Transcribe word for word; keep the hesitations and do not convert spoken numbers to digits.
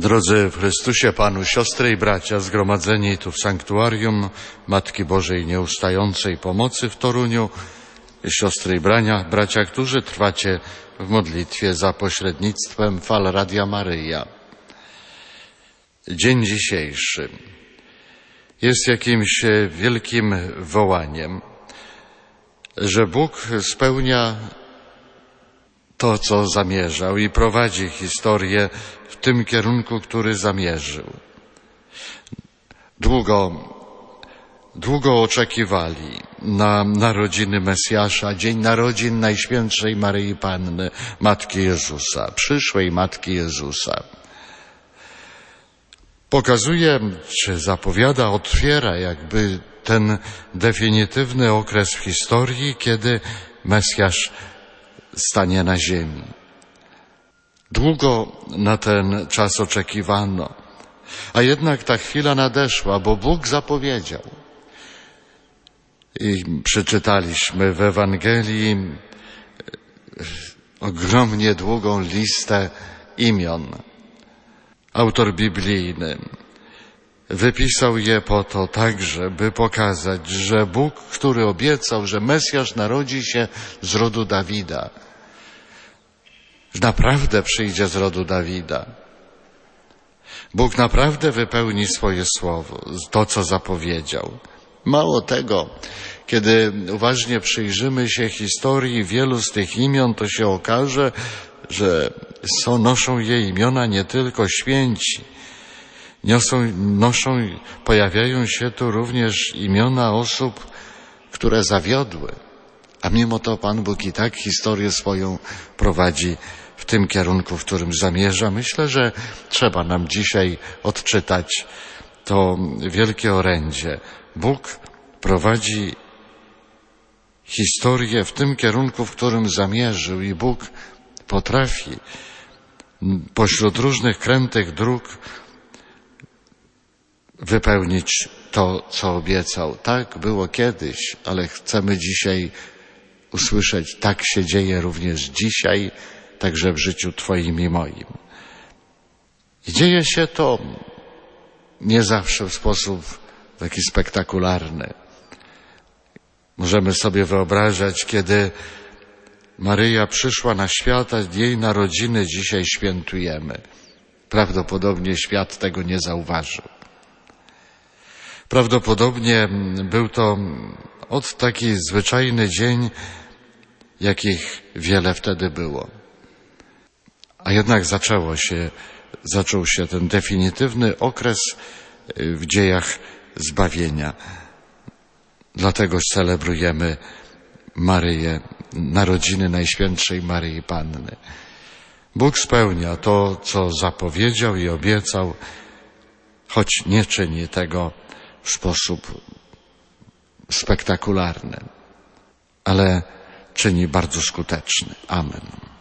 Drodzy w Chrystusie Panu, siostry i bracia, zgromadzeni tu w sanktuarium Matki Bożej Nieustającej Pomocy w Toruniu, siostry i brania, bracia, którzy trwacie w modlitwie za pośrednictwem fal Radia Maryja. Dzień dzisiejszy jest jakimś wielkim wołaniem, że Bóg spełnia to, co zamierzał i prowadzi historię w tym kierunku, który zamierzył. Długo, długo oczekiwali na narodziny Mesjasza, dzień narodzin Najświętszej Maryi Panny, Matki Jezusa, przyszłej Matki Jezusa. Pokazuje, czy zapowiada, otwiera jakby ten definitywny okres w historii, kiedy Mesjasz stanie na ziemi. Długo na ten czas oczekiwano, a jednak ta chwila nadeszła, bo Bóg zapowiedział. I przeczytaliśmy w Ewangelii ogromnie długą listę imion. Autor biblijny wypisał je po to także, by pokazać, że Bóg, który obiecał, że Mesjasz narodzi się z rodu Dawida, naprawdę przyjdzie z rodu Dawida. Bóg naprawdę wypełni swoje słowo, to, co zapowiedział. Mało tego, kiedy uważnie przyjrzymy się historii wielu z tych imion, to się okaże, że są, noszą je imiona nie tylko święci, niosą, noszą, pojawiają się tu również imiona osób, które zawiodły, a mimo to Pan Bóg i tak historię swoją prowadzi w tym kierunku, w którym zamierza. Myślę, że trzeba nam dzisiaj odczytać to wielkie orędzie. Bóg prowadzi historię w tym kierunku, w którym zamierzył, i Bóg potrafi pośród różnych krętych dróg wypełnić to, co obiecał. Tak było kiedyś, ale chcemy dzisiaj usłyszeć, tak się dzieje również dzisiaj, także w życiu Twoim i moim. I dzieje się to nie zawsze w sposób taki spektakularny. Możemy sobie wyobrażać, kiedy Maryja przyszła na świat, a jej narodziny dzisiaj świętujemy. Prawdopodobnie świat tego nie zauważył. Prawdopodobnie był to od taki zwyczajny dzień, jakich wiele wtedy było. A jednak zaczęło się, zaczął się ten definitywny okres w dziejach zbawienia. Dlatego celebrujemy Maryję, narodziny Najświętszej Maryi Panny. Bóg spełnia to, co zapowiedział i obiecał, choć nie czyni tego w sposób spektakularny, ale czyni bardzo skuteczny. Amen.